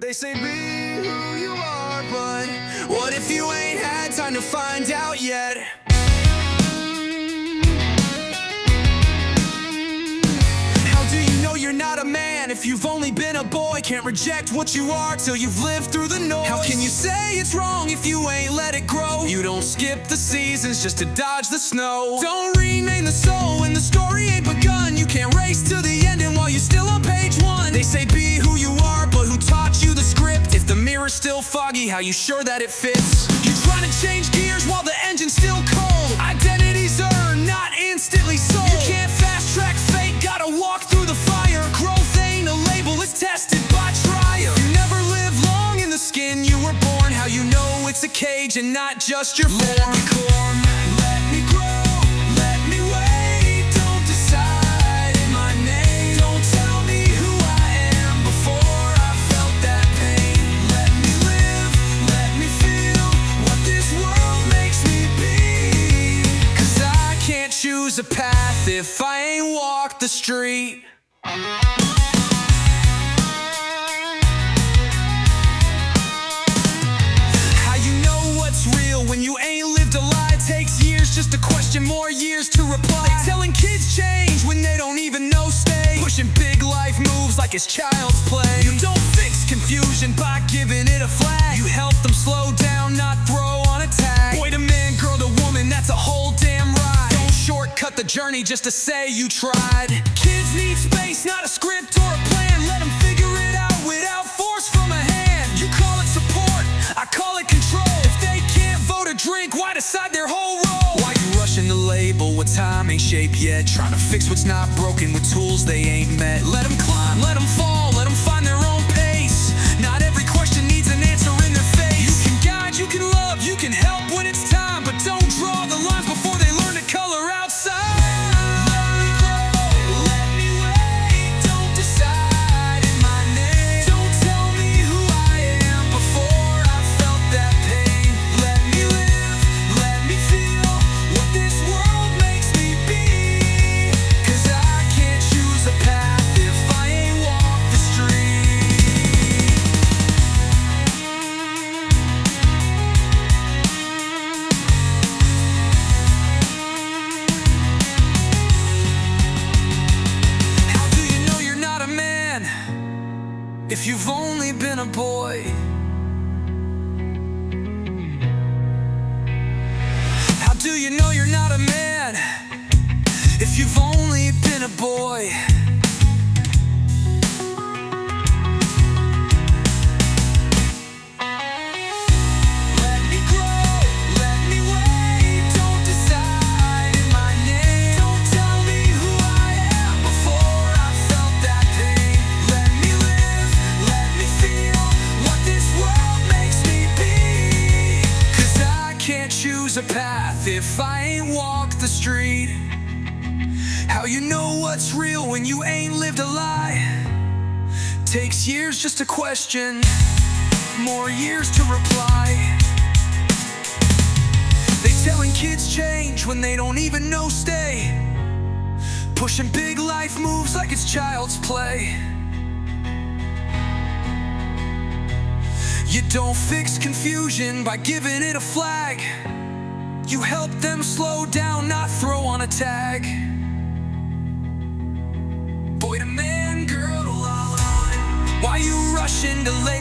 They say be who you are, but what if you ain't had time to find out yet? How do you know you're not a man if you've only been a boy? Can't reject what you are till you've lived through the noise. How can you say it's wrong if you ain't let it grow? You don't skip the seasons just to dodge the snow. Don't rename the soul when the story ain't begun. You can't race to the ending while you're still on page one. They say be who you are, but who taught you the script? If the mirror's still foggy, how you sure that it fits? You're trying to change gears while the engine's still cold. Identity's earned, not instantly sold. You can't fast track fate, gotta walk through the fire. Growth ain't a label, it's tested by trial. You never live long in the skin you were born. How you know it's a cage and not just your form? Let me grow, let me wait. Don't decide in my name. Don't tell me who I am before I felt that pain. Let me live, let me feel what this world makes me be. 'Cause I can't choose a path if I ain't walked the street. When you ain't lived a lie, it takes years just to question, more years to reply. Telling kids change when they don't even know stay. Pushing big life moves like it's child's play. You don't fix confusion by giving it a flag. You help them slow down, not throw on a tag. Boy to man, girl to woman, that's a whole damn ride. Don't shortcut the journey just to say you tried. Kids need space, not a script or a plan. Let them figure it out without force from a hand. You call it support, I call it control. Drink, why decide their whole role? Why you rushing the label what time ain't shaped yet? Trying to fix what's not broken with tools they ain't met. Let them climb, let them fall, let them find their own pace. Not every question needs an answer in their face. You can guide, you can love, you can help when it's time, but don't draw the lines before they learn to color outside. If you've only been a boy, how do you know you're not a man? If you've only been a boy. Choose a path if I ain't walked the street. How you know what's real when you ain't lived a lie? Takes years just to question, more years to reply. They telling kids change when they don't even know stay. Pushing big life moves like it's child's play. You don't fix confusion by giving it a flag. You help them slow down, not throw on a tag. Boy to man, girl to la la. Why you rushing to lay